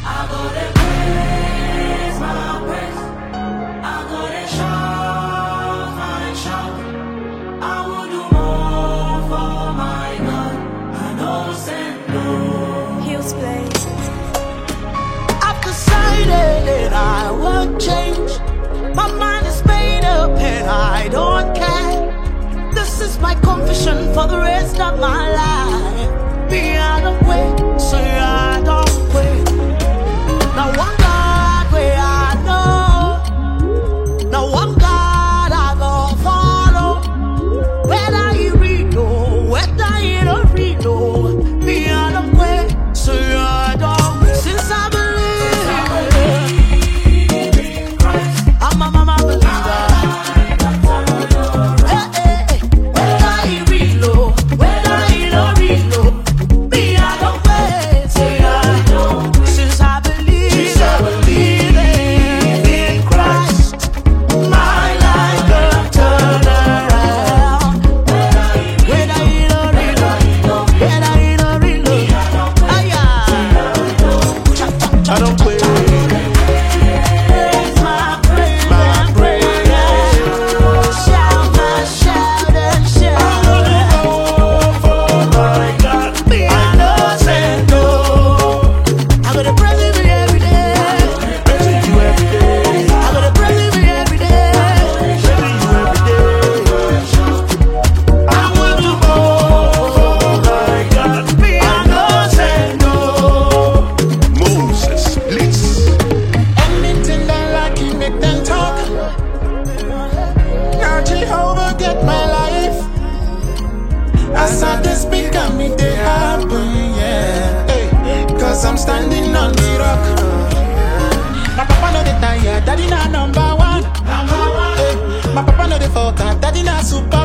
I go to praise my praise. I go to shout and shout. I will do more for my God. I know send no. Hills Play. I've decided that I won't change. My mind is made up and I don't care. This is my confession for the rest of my life. Be out of way, so I don't wait. Now one God where I know. Now one God I go follow. Whether you read or whether you don't read or be out of way, so I don't wait. Since I believe in Christ, I'm a mama believer. I'm standing on the rock. My papa know the tire, daddy na number one. Hey, my papa know the fucker, daddy na super.